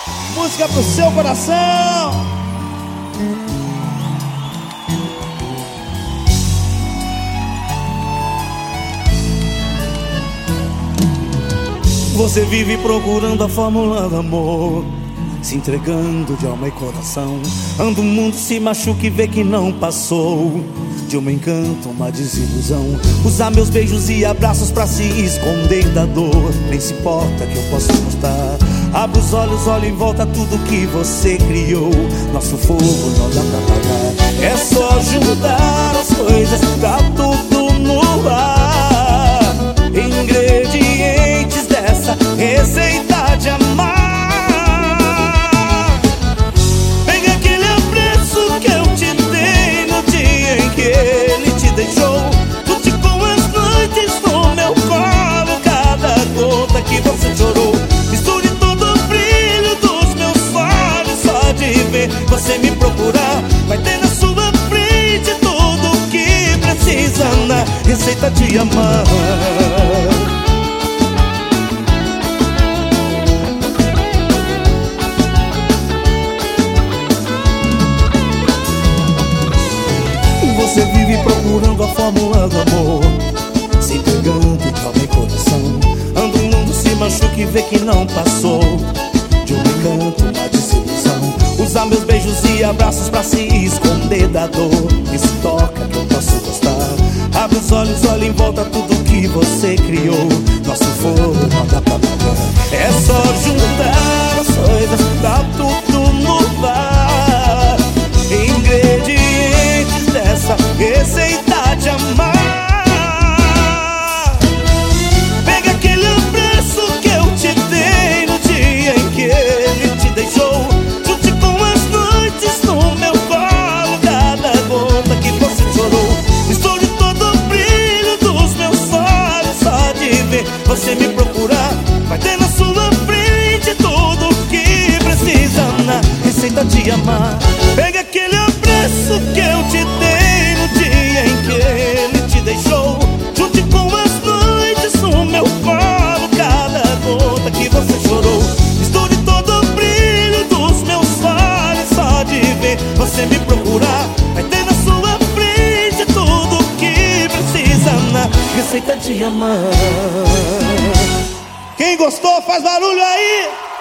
Música pro seu coração. Você vive procurando a fórmula do amor, se entregando de alma e coração. Anda o mundo, se machuca e vê que não passou de um encanto, uma desilusão. Usar meus beijos e abraços pra se esconder da dor. Nem se importa que eu posso mostrar. Abre os olhos, olha em volta tudo que você criou. Nosso fogo não dá pra apagar. É só juntar as coisas, tá tudo no ar. Ingredientes dessa receita de amar. Pega aquele abraço que eu te dei no dia em que ele te deixou. Lute com as noites no meu colo, cada gota que você chorou. Misture todo o brilho dos meus olhos, só de ver você me procurar. Vai ter na sua frente tudo o que precisa na receita de amar. Você vive procurando a fórmula do amor, se entregando de alma e coração. Anda o mundo, se machuca e vê que não passou de um encanto, uma desilusão. Usar meus beijos e abraços pra se esconder da dor. E se toca que eu posso gostar. Abre os olhos, olha em volta tudo que você criou. Nosso fogo não dá pra apagar. É só juntar as coisas, tá tudo no ar. Ingredientes dessa receita de amar. Pega aquele abraço que eu te dei no dia em que ele te deixou. Junte com as noites no meu colo, cada gota que você chorou. Misture todo o brilho dos meus olhos, só de ver você me procurar. Vai ter na sua frente tudo o que precisa na receita de amar. Pega aquele abraço que eu te dei no dia em que ele te deixou. Junte com as noites no meu colo, cada gota que você chorou. Misture todo o brilho dos meus olhos, só de ver você me procurar. Vai ter na sua frente tudo o que precisa na receita de amar. Quem gostou faz barulho aí.